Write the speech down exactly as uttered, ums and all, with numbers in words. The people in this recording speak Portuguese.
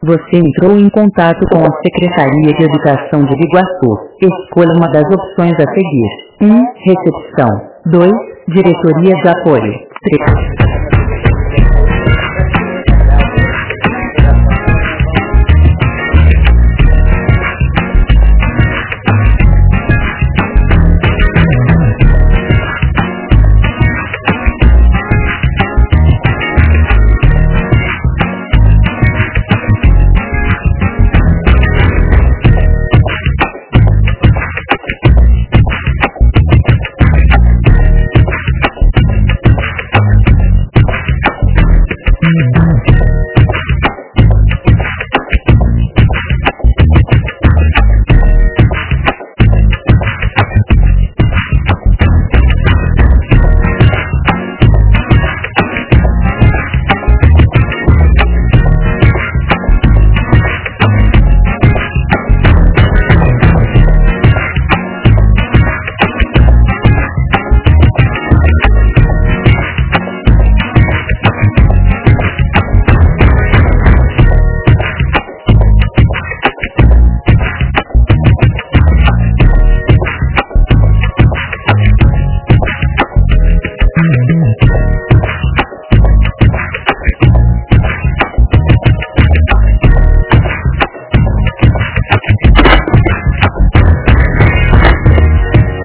Você entrou em contato com a Secretaria de Educação de Biguaçu. Escolha uma das opções a seguir. um. Recepção. dois. Diretoria de Apoio. três.